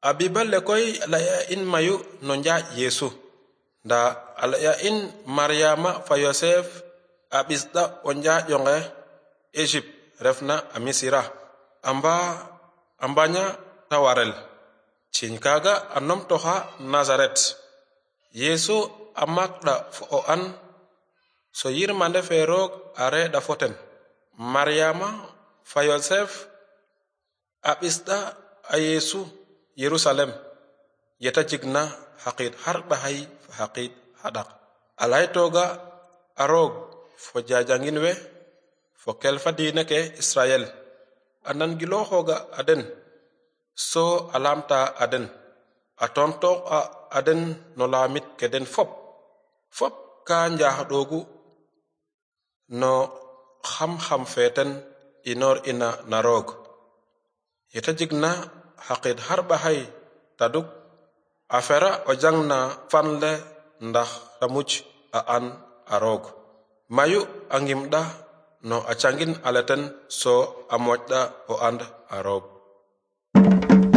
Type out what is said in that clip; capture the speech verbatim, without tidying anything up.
Abibal le koy la ya in mayu nonja Yesu da ala ya in Maryama fa Yosef abisda onja jonge Egypt refna amisira amba ambanya tawarel cinkaga anom toha Nazaret Yesu amakda fo o an so yirmande ferog are da foten Maryama fa Yosef abisda a Yesu Yerusalem yeta jigna haqid harba hay haqid hadak alay toga arog fo jajangin we fo kelfa dina ke Israel anan gilo hoga aden so alamta aden atonto a aden no lamit keden fop fop ka njah dogu no kham kham feten inor ina narog yeta jigna haqid harba hay taduk afera ojangna fanle ndax tamuj a an arog mayu angimda no achangin aleten so amojda o and arog